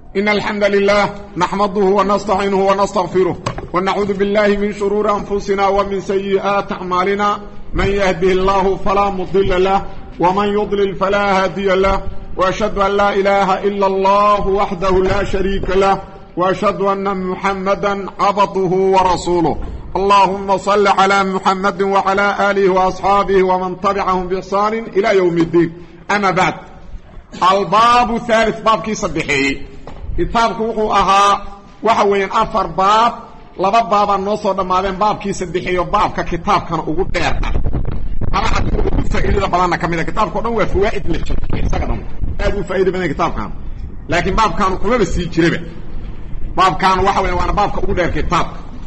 إن الحمد لله نحمده ونستعينه ونستغفره ونعوذ بالله من شرور أنفسنا ومن سيئات أعمالنا من يهده الله فلا مضل له ومن يضلل فلا هادي له وأشهد أن لا إله إلا الله وحده لا شريك له وأشهد أن محمدا عبده ورسوله اللهم صل على محمد وعلى آله وأصحابه ومن تبعهم بإحسان إلى يوم الدين أما بعد الباب الثالث باب كي صدحي كتابك وقو أها وحوين أفر باب لبا بابا نوصر دمادين باب كي صدحي وباب ككتاب كان أقول ديرنا أنا أقول فائدة بلانا كمينة كتاب كان هو فوائد للشكل أقول فائدة بنا كتاب كان لكن باب كانوا كله بس يجربه باب كان وحوين وانا باب كأقول دير كتاب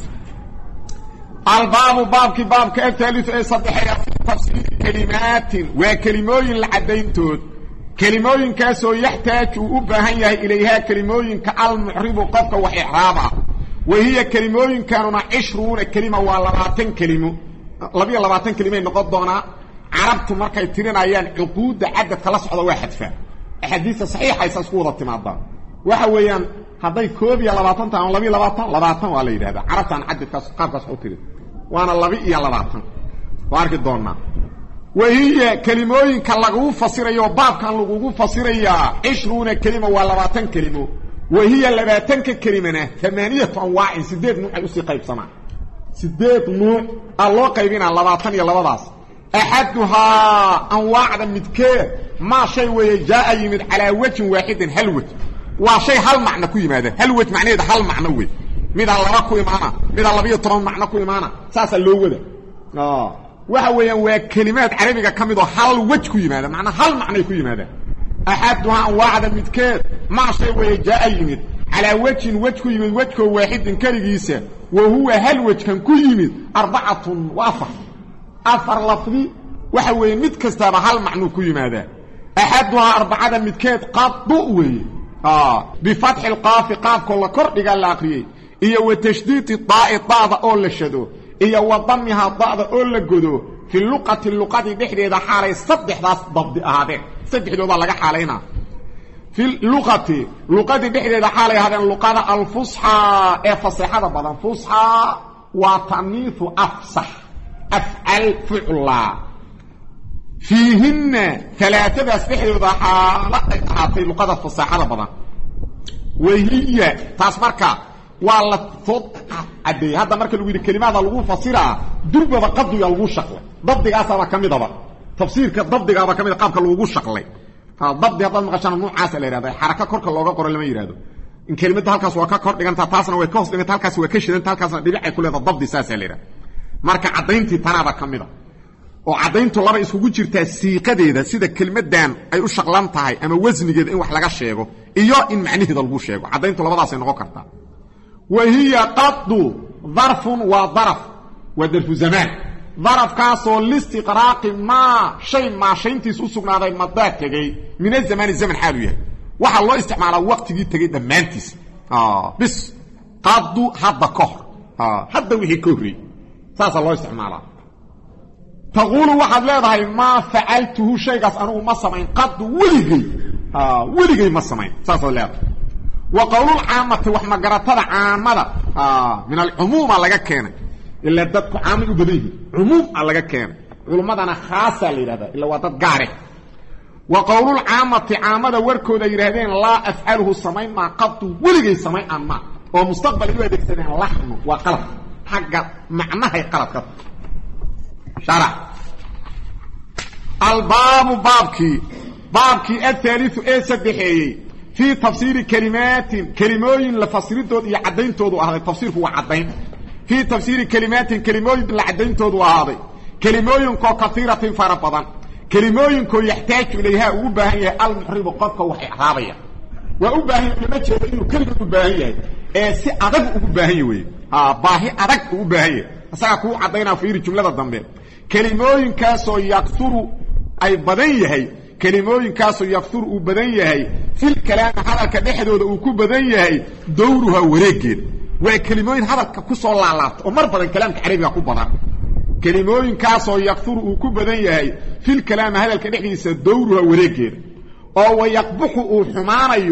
الباب باب الثالث اي صدحي في تفسير كلمات وكلموين العدين تود كلموين كاسو يحتاج وباهن اليها كلموين كالمحرب قفك وإحرابا وهي كلموين كانوا 20 كلمه و20 كلمه 20 كلمه نقد دونا عربت markay tirinayaan cuquud cadad kala socdo waa xadfa ahadiisa saxiix ay soo timaadaan waxa weeyaan haday 22 taan 22 waa la yiraahdaa carabtan cadadkaas qaabkaas u tirin waana 22 waarki doona وهي كلموين كلاغو فسريو باب كان لوغو فسريا 20 كلمه و20 كلمه وهي 20 كلمه 8 انواع 8 نوع او سي قيبسما 8 نوع الله قيبنا 20 يا لبداس احدها انواع مدكه ما شيء وجاء يمد على وجه واحد هلوت وشيء هل معنى كو يماده هلوت معناه هل معنى وي ميد لبا كو يمانا ميد 12 معنى كو يمانا ساسا لو ودا waxa weeyaan waa kalimaad carabiga kamid oo hal wajh ku yimaada macna hal macna ku yimaada ahadha wa'ada midkeed ma shay way jaayimid ala wajhin wajh ku yimid wajhko waahidin kaligiisa wa huwa hal wajhan ku yimid 4 wa afar lafdi waxa weeyaan mid kastaba hal macna ku yimaada ahadha 4 midkeed qaddu way bi fath al qaf qaf kala kordhiga la aqriyay iyo wa tashdid ta'i ta'a oo la shado iyo wadamiha bacda oo la godo fi luqati dhexdeeda xaalay saddexdaas dabdi ahaadeen saddexdooda laga xaalayna fi luqati dhexdeeda xaalay ahaadeen luqada al-fusha ee fasaxada badan fusha wa tanifu afsah af'al fu'la fiihinna thalathadaas dhexdooda xaalay ahaatay luqada fasaxada badan wahiya tasmarka wala fod adi hada marka lagu yiri kalimaada lagu fasira durbada qadiga lagu shaqlay dabdigaas aba kamidaba tafsiirka dabdiga aba kamid qaabka lagu shaqlay dabdi hada maqashan noocaas la yiraahdo xaraka korka looga qoro lama yiraahdo in kalimada halkaas waa ka kor dhiganta taasna way ka hoos dhiganta halkaas waa ka shidan halkaasna dhibic ay ku leedahay dabdi saas la yiraahdo marka cadayntii tanaba kamida oo cadayntu laba isugu jirta siiqadeeda sida kalimadan ay u shaqlan tahay ama wasnigeeda in wax laga sheego iyo in macnaheeda lagu sheego cadayntu labadaas ay noqon kartaa وهي قد ظرف وظرف وظرف زمان ظرف كاسو لاستقراق ما شيء سوسغناday مدad tagay min الزمان حاليه waxa loo isticmaalaa waqtigii tagay dhamaantiis bis qad hadda kahor hadda wixii kahori saasa loo isticmaalaa taqulu waxaad leedahay ma fa'altuhu shaygaas anu ma samayn qad weligay ma samayn saasa leedahay وقول العامة وحما قرطة عامة من العموم لغا كان إلا دادك عامل بديه عموم لغا كان علماء أنا خاصة لهذا إلا وادد قاري وقول العامة عامة وركو دا يرهدين لا أفعله السمين ما قبط ولغي السمين ما ومستقبل يوه دكتنين لحن وقلب حق معناها يقلب قط شرع الباب بابكي الثالث سدحيي في تفسير كلموين لفسرتود يا عدينتود وهذا التفسير هو عدين في تفسير كلموين لعدينتود وهذا كلموين كثيرة فربضان كلموين كو يحتاج إليها وباهية المحرب قفك وإحرابية وأباهية لما تشاهد إنه كلمة أباهية سي أدق أباهية باهي أدق أباهية أساكو عدينا في جملة الضمبير كلموين كاسو يكثر أي بدنيه كلموين كاسو يكثر وبدنيه في الكلام هذا كدحدود او كبدنيه دورها وريجين وكلموين هذا كسو لالات ومر بدن كلامك عربي ku badan كلموين كاسو يكثر وكبدنيه في الكلام هذا كدحديسه دورها وريجين oo wayaqbuxu xumaanayo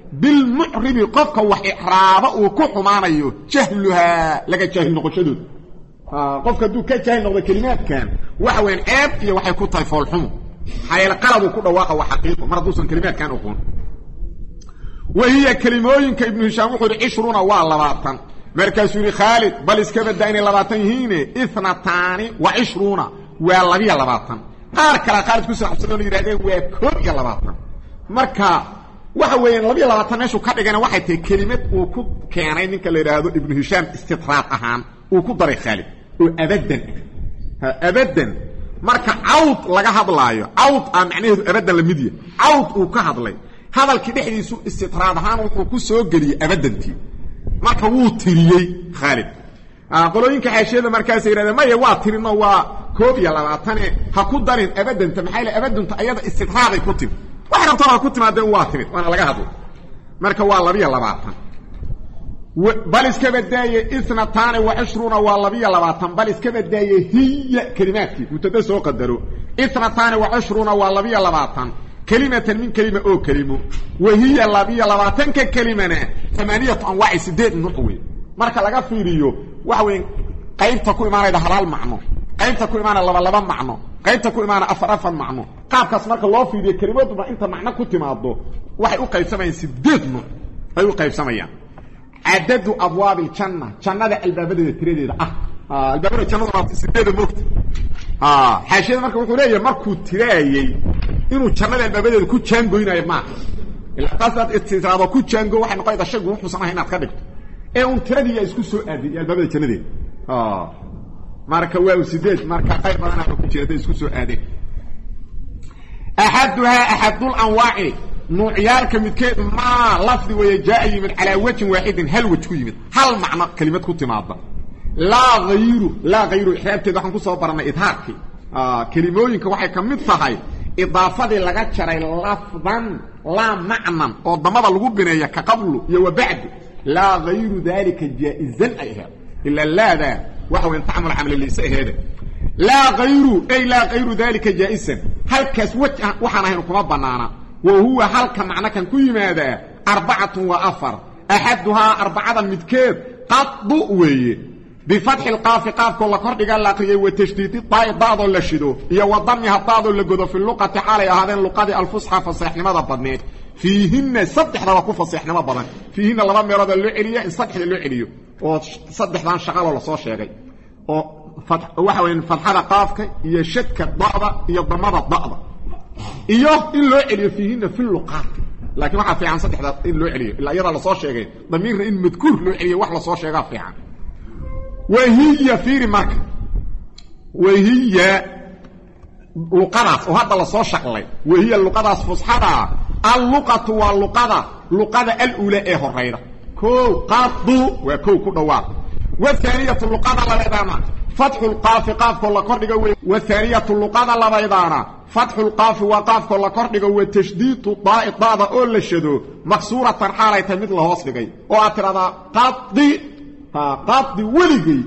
bilmucribi qofka wax ixraaba uu ku xumaanayo jahluhaa laga jaahil noqoshadooda qofka hadduu ka jaahil noqdo kelimaadkan waxa weyn ceeb iyo waxay ku tahay foolxumo xayl qalabuu ku dhawaaqa waa xaqiiqo mar hadduusan kelimaadkan oqoon wahiya kelimooyinka ibnu hishaam wuxuu yidhi 20 waa 20 markaasuu yidhi khaalid bal iska badda inay 20 yihiine 22 waa 22 qaar kale khaalid ku saabsan yiraahdeen waa 21 marka waxa weeyaan 22 meeshu ka dhigana waxay tahay kelimad uu ku keenay ninka la yiraahdo ibnu hishaam istitraad ahaan uu ku daray khaalid oo abadan marka awd laga hadlaayo awd aan macnaheedu abadan la mid yahay awd uu ka hadlay hadalkii dhexdiisu istitraad ahaan wuxuu ku soo galiyay abadantii marka wuu tiriyay khaalid qolooyinka xaashiyada markaas ay yiraahdeen ma waa tirino waa 21 ha ku darin abadanta maxay la abadanta ayada istitraaday ku timi wax rabtaa ku timaadeen waa timid waana laga hadlay marka waa 22 bal iska badaaye 22 waa 22 bal iska badaaye hiya kalimaadkii mutada soo qadaro 22 waa 22 كلمة من كلمة أو كلمة وهي لبية ككلمة 8 أنواع 6 نوعين marka laga fiiriyo waxa weyn qaybta ku imaanayda hal macno qaybta ku imaanayda laba macno qaybta ku imaanayda afar macno qaabkaas marka loo fiiriyo kalimaduna inta macno ku timaado waxay u qaybsamayaan 8 nooc ay u qaybsamayaan adadu abwaab aljanna jannada albaabadeeda tiradeeda albaabada jannada waa 8 moogta xaashiyada marka wuxuu leeyahay markuu tiraayay inuu jannada albaabadeeda ku jaangoynayo ma ila qasad istidraado ku jaango waxay noqonaysaa shagu wuxuu samahay inaad ka dhigto ee un tiradii isku soo aadiyay albaabada jannadeeda marka waa 8 marka qayb badan ku jirta isku soo aaday ahadul anwaa'i nuucyaalka midkeed ma lafdi way jaa'i min ala wajhin waahidin hal wajh ku yimid hal macna kalimad ku timaada la ghayru ihraabteed waxaan ku soo baranay idhaarki kelimooyinka waxay ka mid tahay idaafadii laga jaray lafdan la macnan oo damada lagu bineeyo ka qablu iyo wabacd la ghayru dhalika jaa'izan ayha illa la da وهو ينتعمل عمل اللي سهده لا غير ذلك جائزا هل كاس وحنا هنكم بنانا وهو هل كمعنى كان كل ماذا 4 وأفر أحدها 4 متكيد قط وي بفتح القاف قاف كل قرد قال لقيه وتشديد الطاء بعض ولا شدو هي وضمها بعض اللي جدوا في اللغة حاليا هذين اللغة الفصحى فصيح لماذا بدنيت فيهن صدح رواكو فصيح لما بدن فيهن لما يراد اللعلية صدح اللعلية وصدح دان شغال ولا صو شيغي او فتح waxa weyn fatxada qaafka iyo shadka dhacda iyo damada dhacda iyo in loo celiyo fiihina fil luqat laakiin waxa fiican saddexda in loo celiyo ila yara la soo sheegay damiirna in madkuur loo celiyo wax la soo sheega fiican wahiya fiiri marka wahiya luqadaas oo hadda la soo shaqlay wahiya luqadaas fusxada al-luqatu wa luqada al-ula ee horeyda ko qadu wa ko ku dhawaaq والثانية اللقادة لبيضانا فتح القاف قاف كل كردقة والثانية اللقادة لبيضانا فتح القاف وقاف كل كردقة وتشديد الضاء الضاء أول الشدو مكسورة ترحالة يتمد له وصلقي وأترى قطي ولقي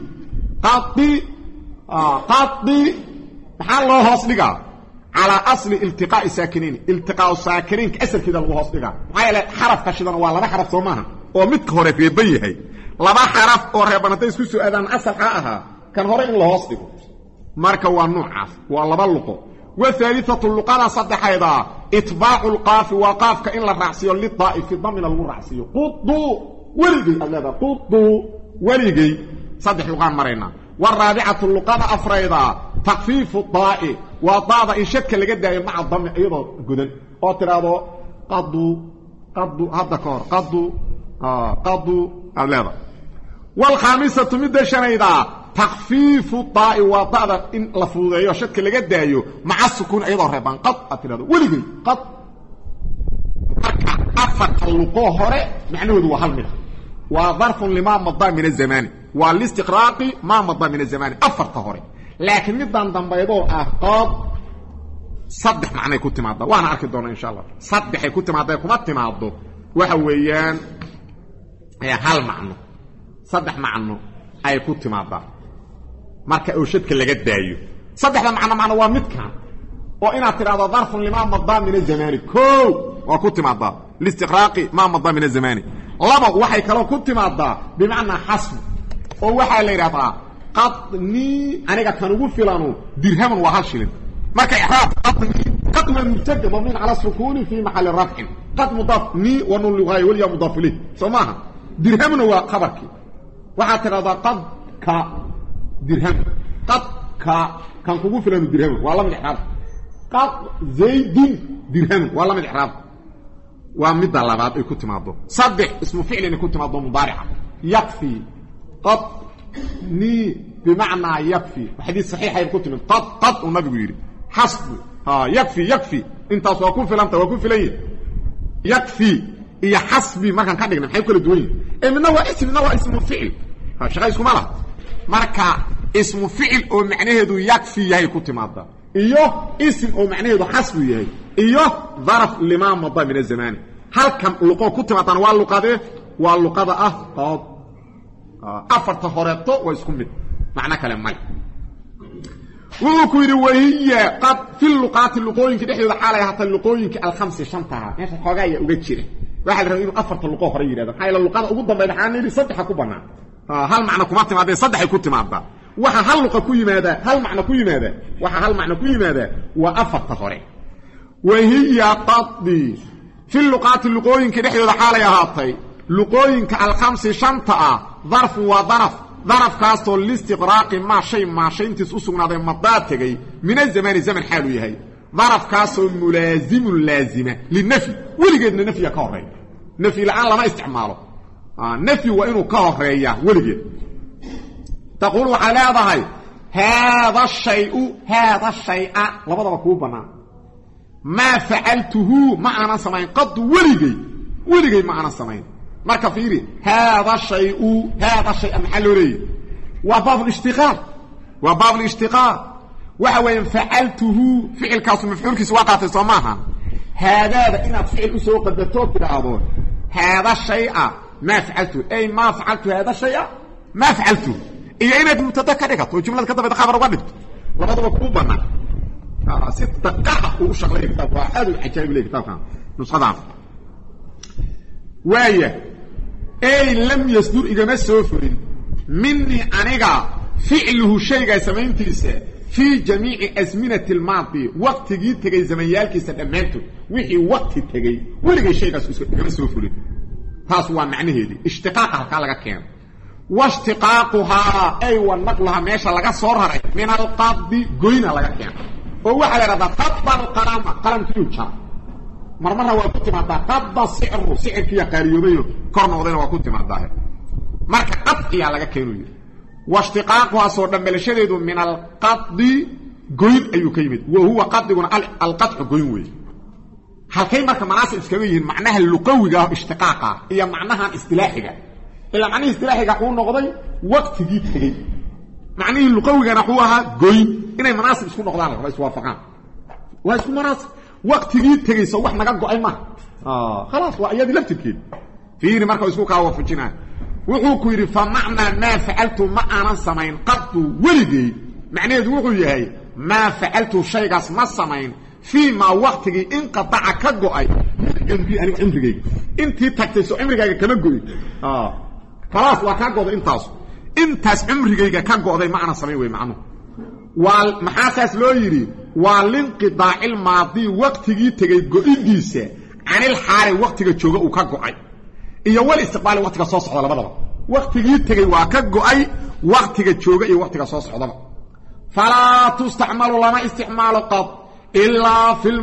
قطي محل له وصلقي على أصل التقاء الساكنين التقاء الساكنين كأسر كده له وصلقي معي حرف كشدان والله حرف صومها ومتكهر في بيهي laba xaraf oo reebanatay isku soo aadaan asalka aha kan hore in la hoos dhigo marka waa noocaas waa laba luqo wa thalithatu luqada sadexayda itba'u alqaf wa qafka in la raacsiyo li ta'if damina lagu raacsiyo qudu waligi allada qudu waligi sadex luqan marayna wa rabi'atu luqada afrayda takhfifu ta'i wa ta'da in shakka laga daayo maca dami iyadoo gudan oo tiraado qadu hada koor qadu allada والخامسة مدة شنيدة تخفيف الطاء وطاء إن لفظيه شكل لقد دايو مع السكون أيضا ريبان قط أتلاده ولقي قط أفت اللقوه هوري معنوه هو حل وظرف لما مضى من الزمان والاستقراق ما مضى من الزمان أفت هوري لكن مدة بيضو قط صدح معنى كنت معضى وانا أركد دونا إن شاء الله صدح كنت معضى كنت معضى وحويان هي هل معنى صدح معنو اي ku timaada marka uu shadka laga daayo saddexda macna waa mid kan oo ina tiraado darf lima madda min zamani ko waa ku timaada لاستقراق ما مضى من الزمان لبا waxay kala ku timaada bimaana hasb oo waxa la yiraahdaa qadni aniga kan ugu filano dirham wa hal shilin marka ihraab qadni mubtada mabni ala sukuni fi mahall rafc qad mudaf ni wa nun lughay wal ya mudaf ilayh samaha dirham wa khabarki waxa tirada qad ka dirham qad ka kan kugu filano dirham waa la mid ihraab qad zaydin dirham waa la mid ihraab waa mid labaad ay ku timaado saddex ismu ficil in ku timaado mudari'a yakfi qad ni bimaana yakfi hadith sahih ay ku timaado qad nabigu yiri hasb yakfi intaas waa ku filanta waa ku filay yakfi iyo hasbi markan ka dhigna maxay kala duwan yihiin midna waa ismu ficil shaqay isku mala marka ismu ficil oo macnaheedu yakfi yahay ku timaada iyo ism oo macnaheedu hasb yahay iyo dharf lima madha min az-zaman halkan luqo ku timaadana waa luqada qad afarta horeeto waa isku mid macna kale may وكيري وهي قد في اللقات اللقوينك دحيده حالها حتى اللقوينك الخمس شنطها ماشي خوغايه uga jire waxa la rabaa inuu afarta luqo hore yiraahdo hayla luqada ugu dambeeyay xaanidi saddex ku banaan hal macna kuma timaadeen saddex ku timaada waxa hal luqo ku yimaada hal macna ku yimaada waxa hal macna ku yimaada waa afarta hore وهي قضي في اللقات اللقوينك دحيده حالها haatay luqooyinka الخمس شنطها ظرف وظرف ظرف كاستو الاستقراق ما شيء انتس اسغناده مضاتغي من الزمان حالو يحيى ظرف كاستو ملازم لازمه للنفي ولقينا نفي كهري نفي الان لما استعماله نفي وانه كهريا ولقيت تقول على هذا الشيء لبدا كو بنا ما فعلته ما انا سمعين قد ولقي ما انا سمعين marka fiiri hada shay'u mahalluri wa bab al-ishtiqaq waxa weyn fa'altuhu fi'ilkaas maf'ulkiis waqati samaha hada ina fi'il soo qadato bilaabo hada shay'a ma fa'altu ay ma fa'altu hada shay'a ma fa'altu iyo inaad mutadakarigato jumlada ka dabada khabar uga dhigto labadaba ku banaan si taqaha u shaqlay kitabka aad u ajaayib leey kitabka nusxada وايه اي لم يصدر اجما سوفرين مني انيغا فعله شيء سمينتيسه في جميع ازمنه الماضي وقت جي تغي زميالكيسه دمانته وحي وقت تغي ولغي شيء اجما سوفرين تاس وا معنيهدي اشتقاقها كلا كان واشتقاقها اي ونقلها ماشا لغا سو راري من القبض غوينا لغا كان او waxa la radaa qadban qalamkiiu jaa marmarna waa ku timaada qadba sicirkiya qaariyobayo kornoodayna waa ku timaada marka qadqiya laga keenayo washtiqaaqu soo dhambelashadeedu min alqaddi goyn ayuu ka yimid wa huwa qaddiguna alqadqu goyn weey halkay marka manaasib iskaga yihiin macnaha luqawiga ishtiqaaqa iyo macnaha istilaaxiga ila macnaha istilaaxiga uu noqday waqtigii tagay macnaha luqawiga uu ahaa goyn inay manaasib isku noqdaan la is waafaqaan waa isku manaasib waqtigii tagayso wax naga go'ay ma خلاص waa iyadii laftirkeed fiiri marka isku ka waafajinaa wuxuu ku yiri fa macna ma fa'altu ma ana samayn qad walidi macnaheedu wuxuu yahay ma fa'altu shaygaas ma samayn fi ma waqtigi in qata'a ka go'ay intii aniga cimrigayga intii tagtay soo cimrigayga kama go'ay خلاص waa ka go'day intaas cimrigayga ka go'day ma ana samayn way macno wal maxaas loo yiri والانقضاء الماضي وقتي تغي غوديسه عن الحال وقتي جوجا او ka go'ay iyo wal istiqbaal waqtiga soo socda labadaba waqtigi tagay waa ka go'ay waqtiga jooga iyo waqtiga soo socda fala tustamalu lama isticmaal qad illa fil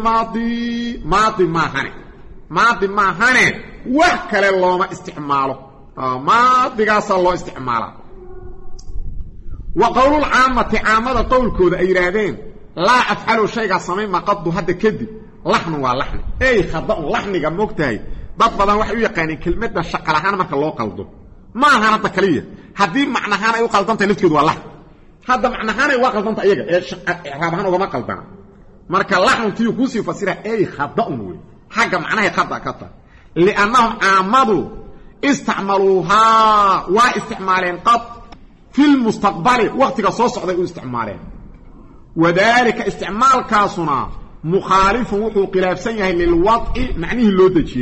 maadi ma hane wax kale looma isticmaalo maadigaas loo isticmaala wa qawlul aamati aamada qowlkooda ay yiraahdeen لا افعل شيء سمي ما قد هدا كدب لحن ولحن اي خطا لحنيغا موقتahay dad badan wax u yaqaan kelmadda shaqalahan marka loo qaldo ma aha takaliya hadii macnahan ay u qaldantay lafteedu waa lahn hada macnahan ay waa qaldantay iyaga ee iraabhan uga ma qaldana marka lahntii ku sii fasira ay khada'un way haga macnaha khada kata li'annahum aamadu istamaluha wa isticmaaleen qad fil mustaqbal waqtiga soo socday u isticmaaleen وذلك استعمال كاسنا مخالف وحو خلافسن yahay lil wad'i macnihi loo dajiyay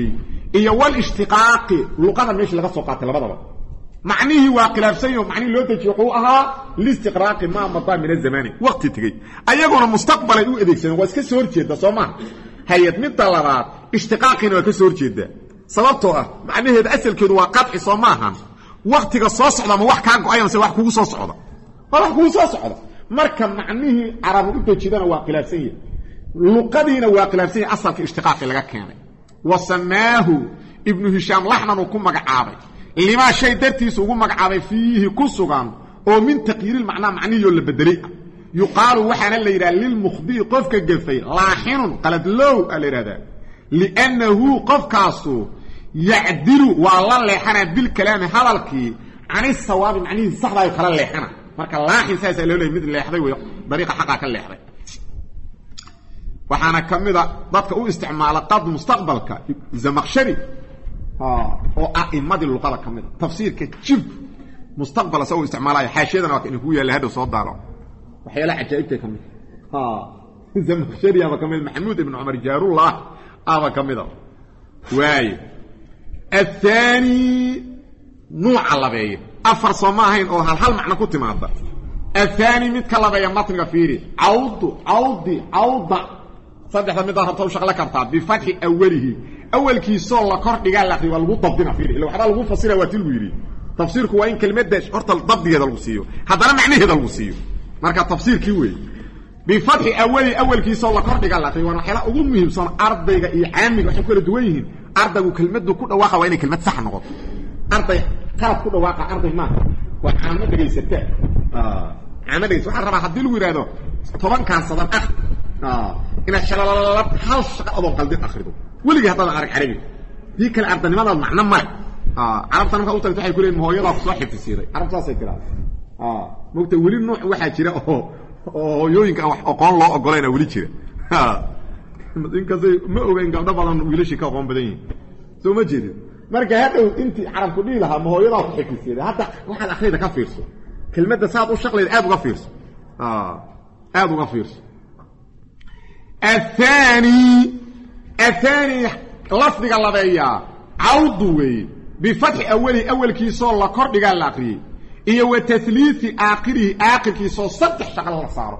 iyo wal ishtiqaaqi luqada meesha laga soo qaatay labadaba macnihi waa khilaafsan macnihi loo dejiyo wuxuu ahaa listiqraaqi ma madda min az-zamani waqti tagay ayaguna mustaqbalay u adeegsadeen waa iska soo horjeeda Soomaa hay'ad mid labaad ishtiqaaqina waa ka soo horjeeda sababtoo ah macnaheedu asalkeedu waa qadci Soomaahan waqtiga soo socda ma wax ka go'ayan se wax kugu soo socda wax kugu soo socda marka macnihi arabu u dejidana waa khilaafsan yahay luqadiina waa khilaafsan yahay asalka ishtiqaaqi laga keenay wasamaahu ibn hisham lahnan ku magacaabay lima shay dartiis ugu magacaabay fiihi ku sugan oo min taqyiir macna macniyo la bedelay yuqaalu waxana la yiraahdaa lil mukhdi qofka gafay laahinun qalad low alirada li'annahu qofkaasu ya'dilu wa la leexana bil kalaam hadalki ani sawaab macnihi saxda ay kala leexana marka laahin saas loo leeyahay mid leexday way dariiqa xaqa ka leexday waxaana kamida dadka u isticmaala qad mustaqbalka zamakhshari oo a'immadii luqada kamida tafsiirka jib mustaqbal soo isticmaalaya xaashiyadana waa inuu yahay hada soo daaro waxyaala ajaa'ibta kamid zamakhshari ama kamid maxamuud ibn umar jaarullah aba kamida waay الثاني نوع لبيه افر سماهين او هل معنى كنت ماده الثاني مد كلبيه متن فيري عوض صدح مد هرتو شغله كرتا بفتح اول كيسو لا كوردغا لا خي لو ضبطنا فيري لو خدا لو فسيره واتل ويري تفسيرك وين كلمه داش horta ضبطيده لو سيو hadana macnaheeda lagu siiyo marka tafsiirkii weey بفتح اول كيسو لا كوردغا لا خي وانا خلا ugu muhiimsan ardayga iyo caamiga waxay kala duwan yihiin ardaygu kelmaddu ku dhawaaqa waa inay kelmad sax noqoto arday qalad ku dhawaaqa arday ma waxa ma dhageysatay caamadays waxa rabaa hadii lagu yiraahdo 10 kan sadan ina shalala hal shaqo qaldan akhrido waliga hadda arag carabi dii kala ardanimada macna ma arabtan ka u tagtay waxay ku leeyihiin hooyada soo xifdisiiday arabtaas ay jiraan moogta wali nooc waxa jira oo hooyooyinka wax aqoon loo ogolayna wali jira inkastoo ma ogeyn gabdho badan wiilashii ka aqoon badan yihiin soo ma jeedin marka hadhow intii carabku dhii lahaa ma hooyada ku xifdisiiday hadda waxaad akhrida ka fiirso kelmadda saad u shaqleed aad uga fiirso aad uga fiirso الثاني لفظ لبيا عوضوي بفتح اول كيسو لا كوردغا لا اخري iyo وتثليث اخر كيسو صدح شغل لا صارو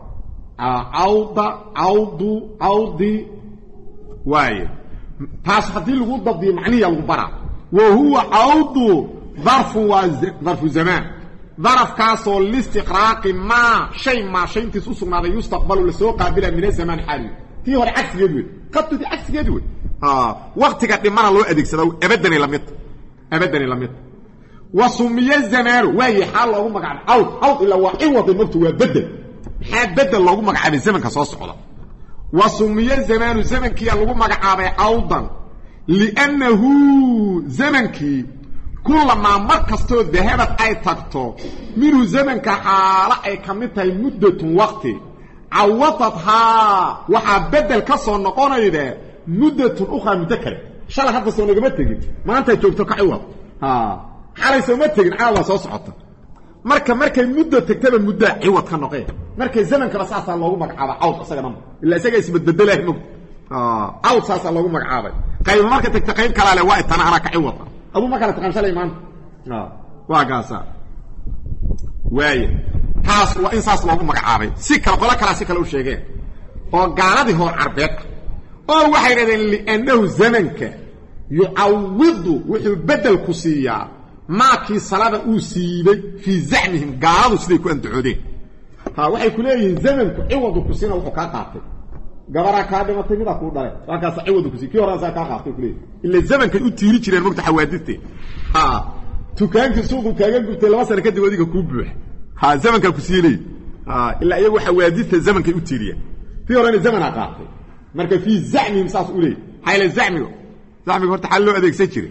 عوضي واي تاس hadii lagu dabdiyo macnihiisa lagu bara وهو عوض ظرف زمان ظرف كاسو لاستقراق ما شيء انت سوسناده يستقبل لسو قابل من الزمان حالي في هو عكس يدوي قد دي عكس يدوي وقتك دمنا لو ادغسدو ابدن لميت وسمي الزمان وهي حال لو مغعب عوض الا وعوض المكتوب بدل حد بدل لو مغعب الزمن كسو سوده وسمي الزمان زمن كي لو مغعب عوضا لانه زمنكي كلما مركزتو ذهبت اي تكتو منو زمن كحاله اي كميتاي مده وقت عوضتها وحا بدل كسو نقونيده مده اخرى متكره شال حد سو نغما تغين ما انت جوجتو كعوض حالي سو ما تغين عاوا سو سقطه markay muddo tagtaba muddo ciwad ka noqay markay zamanka rasaasa loogu magacaabo cawd asagana illa isaga isbeddelay mug cawd saasa loogu magacaabay qayb marka tagta qayb kala leh waa tan ana ka ciwad abu makala taqan shalay maan waa gaasa waay taas waa insaas loogu magacaabay si kala si kala u sheegeen oo gaaladii hor arbeed oo waxay radeen li'annahu zamanka yu'awwidu wuxuu bedel ku siiyaa maakii salada uu siibay fi zahmihim gaaladu sidii ku andacoodeen waxay ku leeyihiin zamanku ciwadu ku siina wuxuu ka qaatay gabara ka dhimatay mid ku dhalay waxa ciwadu ku siikii horan ka qaatay ku leeyahay illa zamanka u tiiri jireen waqti xawaadiste tukaanka suuqu kaaga gubtay 2 sano kadib wadiga ku buux zamanka ku siilay illa iyagu xawaadiste zamanka u tiiriya tii horan zamana qaatay marka fi zahmihim saas u leeyahay hayla zahmigo horta xal loo adeegsan jiray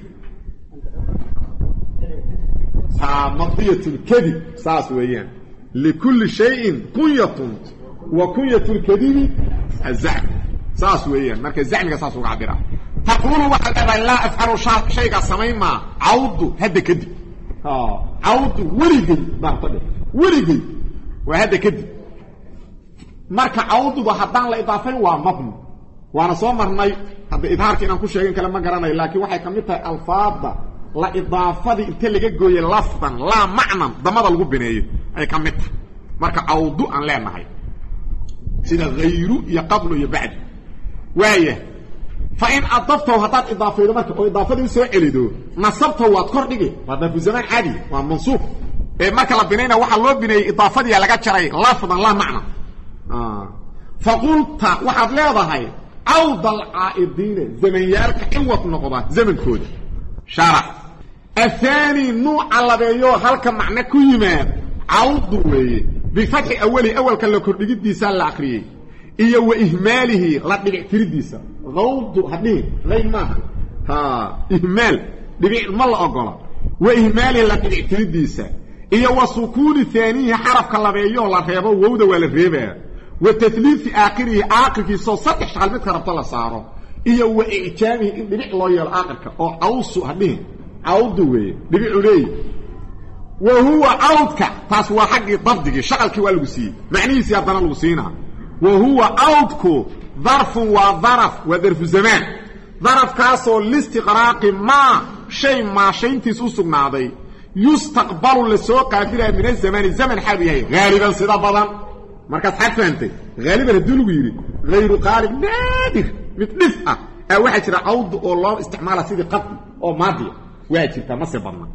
مضية الكذب ساس ويان لكل شيء كنية وكنية الكذب الزعم ساس ويان مركز الزعم ساس وعبرة تقول واحد لا أفعل شيء سمين ما عوض هذا كذب عوض ورقي وهذا كذب مركز عوض وحطان لإضافين ومبني وانا soo marnay hada idhaarka inaan ku sheegin kala ma garanay laakiin waxay kamid tahay alfaada la idaafadi inta laga gooyay lafdan la macna damada lagu bineeyo ay kamid tahay marka awdu aan leenahay sida ghayru ya qablu ya ba'd waaya fa in adafta hadat idaafaydo marka oo idaafadu soo celido nasabta waad kor dhigi wada fi zaman caadi waa mansuub ee marka la binayna waxa loo bineeyay idaafadii laga jaray lafdan la macna فقلت وحد لهدهي عوض العائدين زمن يالك عوض نقضة زمن كود شرح الثاني نوع على بيو هلك معنى كيمان عوض بفتح أول كان كردي ديسان العقري إيه وإهماله لا تبيع تريد ديسان غوض هديه غير ما إهمال تبيع مال أقلا وإهماله لا تبيع تريد ديسان إيه وسكون الثاني حرف كلا بيو لا ريبه ووده ولا ريبه والتثليث في آخره في صوصاتح شغال متك ربط الله صاره إيه وإعجامه إن بنع الله يالآخرك أو عوصو هديه عوضوه ببيع عليه وهو عوضك تاسوا حق ضبطك شغلك والوسي معنيه سيادنا الوسينا وهو عوضك ظرف وظرف وظرف زمان ظرف كاسو لاستقراق ما شيء تسوسك ناضي يستقبل لسوق كافرة من الزمن حالي غالبا صدا بضان markaas xad faantay غالبا haduu lagu yiri غير قالب نادر mitnif'a waxa jira awd oo loo isticmaala sidii qad oo maadi waa jirta ma sababna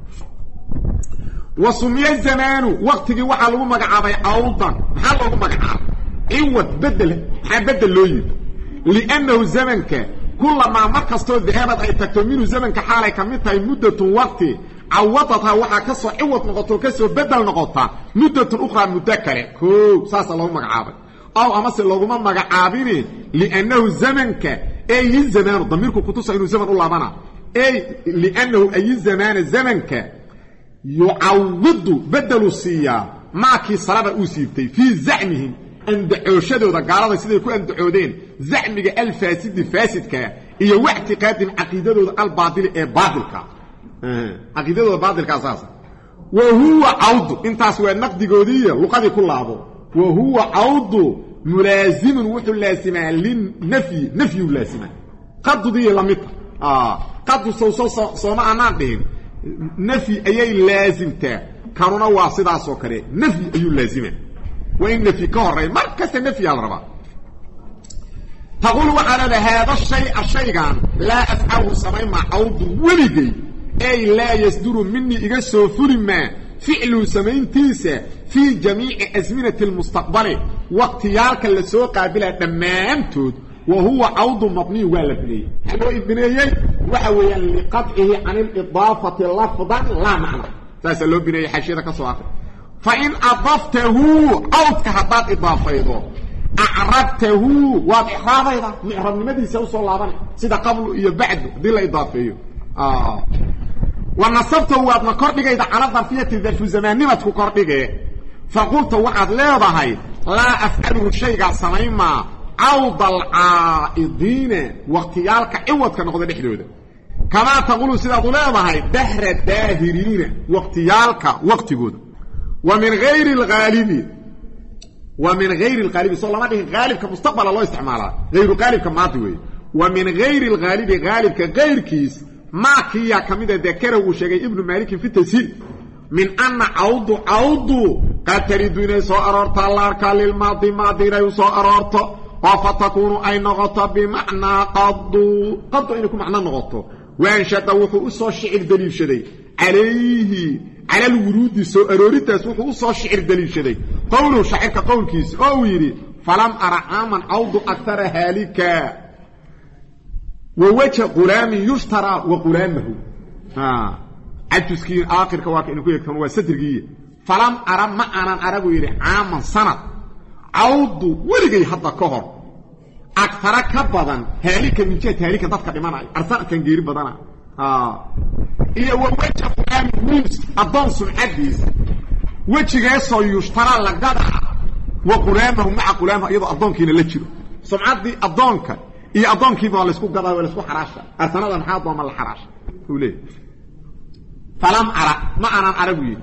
wasumiya zamanu waqtigi waxa lagu magacaabay awdan waxa lagu magacaabay iwad bedel loo yiri li'annahu zamanka kullama markasto dhahabad ay tagto minhu zamanka xaalay kamid tahay muddatu waqti عوضتها وحا كسو عوض نقطه كسو بدل نقطه مدة أخرى مدكرة كو ساسا لهم مقعابي أو أمس لهم مقعابيني لأنه زمنك أي الزمان ضميركم كتوسع إنه زمن الله بنا أي لأنه أي زمنك يعوض بدل السيا معك صلابة أسيبتي في زعمهم أن دعوشدوا ذا قارضة سيدي يكون أن دعودين زعمك الفاسد فاسدك إيا واعتقاد عقيدة الباطل باطلك عقيدته بعض الكاساس وهو عوض انت سوى النقد جوديه لقد كله وهو عوض ملازم وحو لازمه للنفي لازمه قد دي لمت قد سوما انادين نفي اي لازمته كانوا واسدا سو كره نفي اي لازمه وان في كهر مركز النفي على الربا تقول وعلى هذا الشيء لا افعله سمي مع عوض ولدي أي لا يصدر مني إغسو فرما فعل سمين تيسا في جميع أزمنة المستقبل واقتيالك اللي سوى قابلة تمامتود وهو عوض مبني والبني حلو إبنيي وحويا لقطعه عن الإضافة لفظا لا معنى ساسا لو بنيي حشيرك سواقع فإن أضفته عوضك حطات إضافة أعربته وإحرابه إذا معرب نمدي سوى الله بني سيدا قبل يبعد دي لا إضافة ونصبته وادنا كردغا اذا على ظرفيه ظرف زمانيه كردغا فقلت وعد لهدهي لا افعل شيء سميما عوض العائدين واختيالك عوض كنقد دخلوده كما تقول سيده لهدهي دهر الداهرين واختيالك وقتغود ومن غير الغالب صلى الله عليه غالب كمستقبل الله استعماله غير غالب كماضي ومن غير الغالب غالب كغير كيس ما كيا كميده ذكره وشيغي ابن مالك في التسهيل من ان عوض قد تريدون سو ارورت الله قال الماضي ماضي لا سو ارورت وفتكون اي نغطه بمعنى قد انكم معنى نغطه وان شتوه سو شعر دليل شدي على الورود سو اروريتاس وحو سو شعر دليل شدي قوله شاعر كقول كيس او يري فلم ارى عاما عوض اكثر هالك ووجه غلام يشترى وغلامه عجزكين آخر كواك إنكو يكتن وسترقية فلم أرى ما أنا أرى يري عاما سنة عوض ولغي حتى كهر أكثر كبضا هاليك من جهة هاليك ضفك بمعنى أرسال كان جيري بدنا إيه ووجه غلام موس أضان سمعديس وجه يسو يشترى لك دادا وغلامه مع غلامه أيضا أضان كينا لجلو سمعدي أضانك iyo adoonkiiba la isku gadaa wala isku xaraasha arsanada maxaa dooma la xaraasha kuule falam ara ma aanan aragu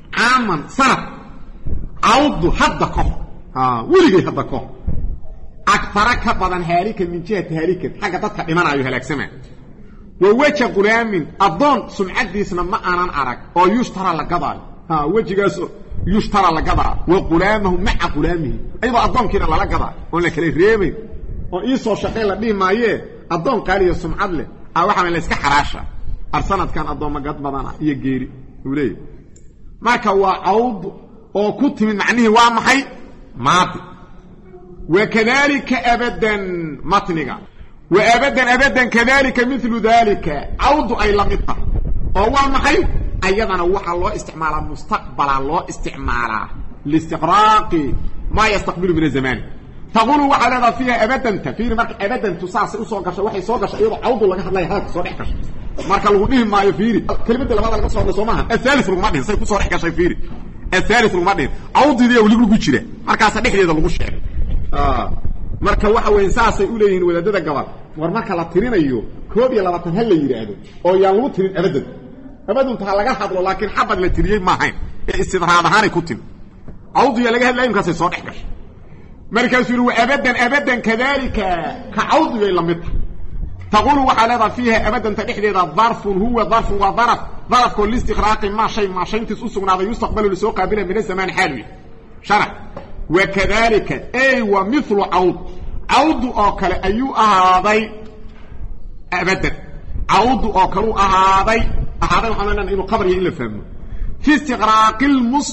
aaman sana awdu hadda ko weligay hadda ko أكثر كبضا هالكا من جهة هالكا حاجة تدخل إيمان أيها الأكسمان ووجه غلام الضون سمعت سنة ما أنا أرك أو يشترى لقضاء وجه يشترى لقضاء وغلامه مع غلامه أيضا الضون كده لقضاء قلنا كليه ريمي وإيسو شقيلة دي ما يه الضون قال لي سمعت له أو حمل لسك حراشة أرسنت كان الضون مقد بدنا يجيري وليه ما كوا عوض أو كنت من معنيه وامحي ماضي وكذلك أبدا مطنقا وأبدا كذلك مثل ذلك عوض أي لمطة وهو محي أيضا وحى الله استعمال مستقبل الله استعماله لاستغراق ما يستقبله من الزمان تقولوا وحلنا فيها أبدا تفير مرك أبدا تساس أسوقش وحي سوقش أيضا عوض الله قد لا يهاك صريحكش مرك الغنيه ما يفيري كلمة لماذا لك صور نصومها الثالث رغمانه سيكون صريحكش يفيري الثالث رغمانه عوض دي ولي لغو جيره مركا صديح ليدا لغو شيء marka waxa weyn saasay u leeyihiin wadaadada gabal war marka la tirinayo 22 hal la yiraahdo oo yaan lagu tirin abadan ta laga hadlo laakiin xabad la tiriyay ma ahayn istidraad ahaan ku tin awdiya laga hadlay inkaas soo dhex gashay markaas uu abadan kadalika ka awdiya lamid taqulu wa ala fiha abadan tadixdeeda dharf huwa dharf wa dharf kul istiqraaq ma shay intis usugnaada yustaqbalu li soo qaabila min zaman xalwi sharh وكذلك أي ومثل عوض أوكل أيو أهاضي أبدا عوض أوكل أهاضي وحنا إنه قبري إلا فهمه في استغراق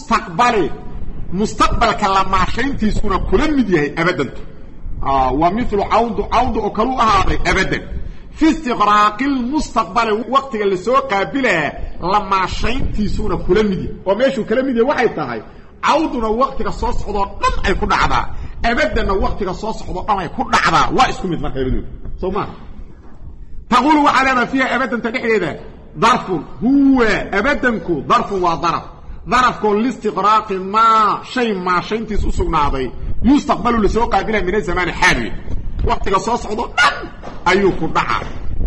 مستقبل كلام شيء تسكن كل مديه أبدا ومثل عوض أوكل أهاضي أبدا في استغراق المستقبل وقت اللي سوى قابله لما شيء تسكن كل مديه وماشي كل مديه واحد تهاي عودنا وقتك soo socdo dhan ay ku dhacdaa abadana waqtiga soo socdo dhan ay ku dhacdaa waa isku mid markay leeyihiin Soomaa taqulu wa alama fiha abadan tadixdeeda ظرف هو abadanku ظرف wa ظرف ko listiqraaq ma shay ma shayntiis u sugnaaday yustaqbalu li soo qaabila min zaman hali waqtiga soo socdo dhan ayuu ku dhacaa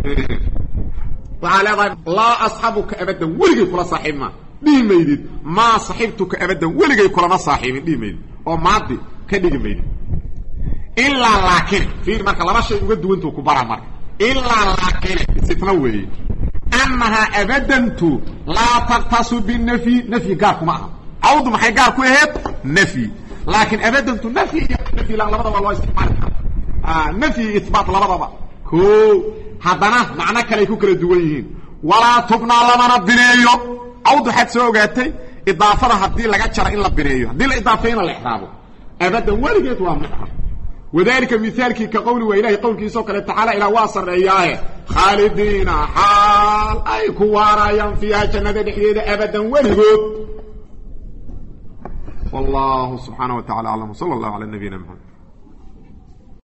وعلى لا اصحابك ابدا ولغي كلا صاحبنا ديميد ما صاحبتك ابدا ولغي كلنا صاحبين ديميد او ماضي كدغميد الا لكن في marka laba shay uga duwanto ku bara marka illa laakin sitnawi annaha abadantu la taqtasu bin nafi gaarku ma awdu maxay gaar ku aheed nafi laakin abadantu nafi la labada waa loo isticmaalaa nafi ithbat labadaba ko hadana macna kale ku kala duwan yihiin wala tubna lamana bineeyo awdu had soo ogaatay idaafada hadii laga jaro in la bineeyo hadii la idaafeeyna la ixraabo abadan waligeed waa muxar وذلك مثالك كقول وإلهي قولك سوكل تعالى إلى واصر إياه خالدين حال أي كوارا فيها جنة دحيدة أبدا ولغود والله سبحانه وتعالى أعلم صلى الله على نبينا محمد